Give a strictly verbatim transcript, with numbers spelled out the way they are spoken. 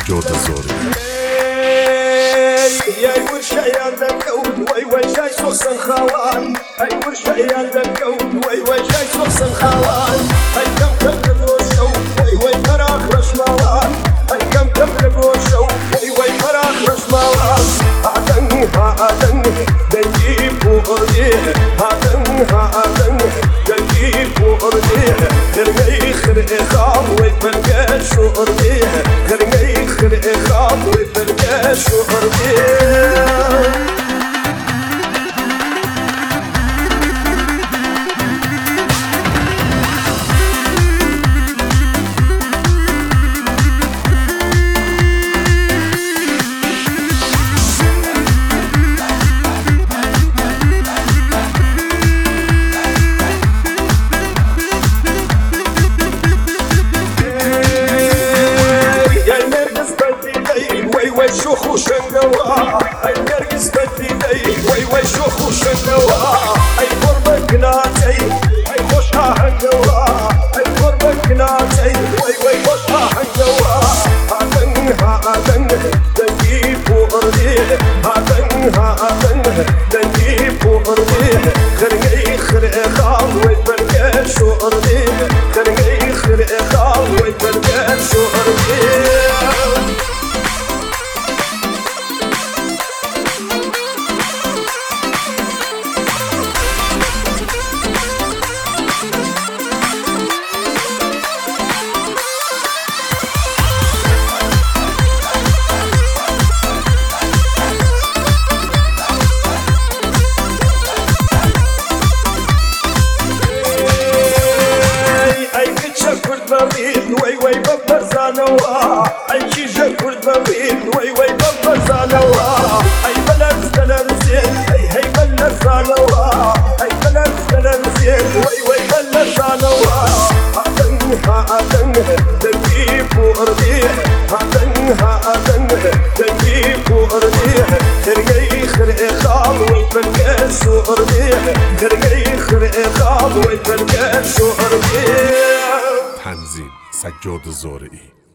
سجاد زارعی. ای ورشايان دكون وي وي جاي سوسن خوان ای ورشايان دكون وي وي جاي سوسن خوان ای كم كم لبوشو وي وي فراغ رشموان ای كم كم لبوشو وي وي فراغ رشموان هادن هادن دنجي بوريه هادن هادن دنجي بوريه خرقي خرقي خام وي فرقا شوريه خرقي خرقي خام وي فرقا شوريه شوخ وشنقوا اي نرقص بديني وي وي شوخ وشنقوا اي قربك ناتي اي خوشها حنقوا اي قربك ناتي وي وي خوشها حنقوا هادن هادن دنجيب ورديه هادن هادن دنجيب ورديه خرقي خرقي خام ويتبرقى شو رديه خرقي خرقي خام ويتبرقى شو رديه وي وي ببر زانوا اي شيشه كرد ببين وي وي ببر زانوا اي بلد بلد زين اي هي بلد زانوا اي بلد بلد زين وي وي بلد زانوا هادن هادن دنجيب ورديه هادن هادن دنجيب ورديه خرقي خرقي خام ويتبرقى شورديه خرقي خرقي خام ويتبرقى شورديه. تنظیم سجاد زارعی.